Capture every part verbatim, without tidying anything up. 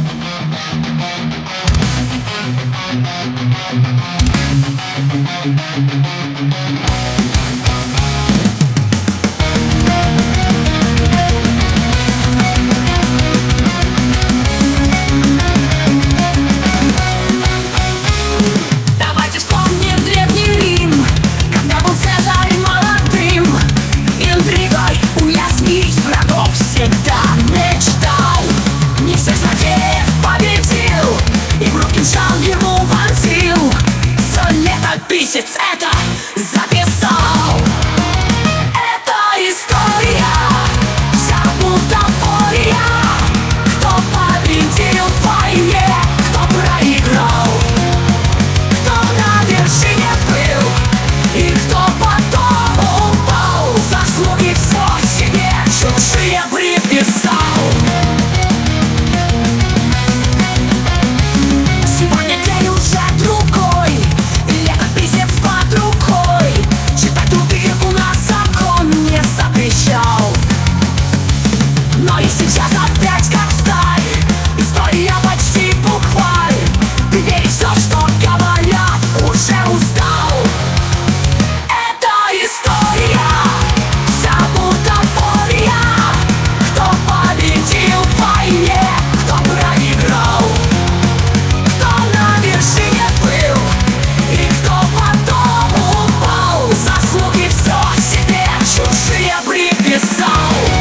Давайте вспомним древний Рим, когда был Цезарь молодым. Интригой уяснить врагов всегда мечтал. Не всех злодеев победил, и в руки кинжал ему вонзил. Все летописец это записал. Это история, вся бутафория. Кто победил в войне, кто проиграл, кто на вершине был и кто потом упал. Заслуги все себе чужие приписал. Сегодня день уже другой, летописец под рукой. Читать труды у нас закон не запрещал. Но и сейчас опять как сталь, история почти букваль. Ты веришь в все, что говорят, уже устал. Это история, вся бутафория. Кто победил в войне, кто проиграл, кто на вершине был и кто потом упал. Заслуги все себе чужие приписал.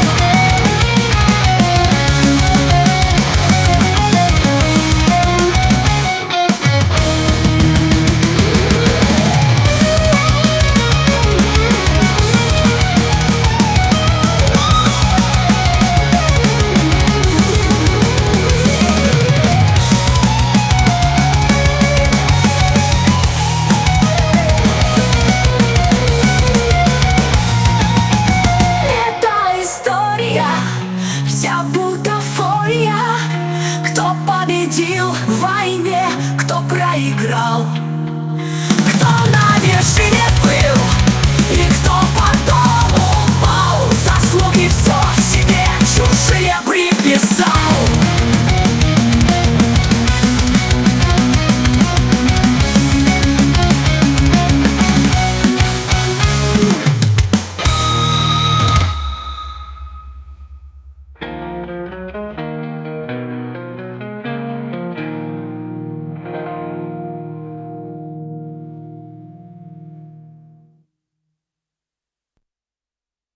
Вся бутафория. Кто победил в войне, кто проиграл,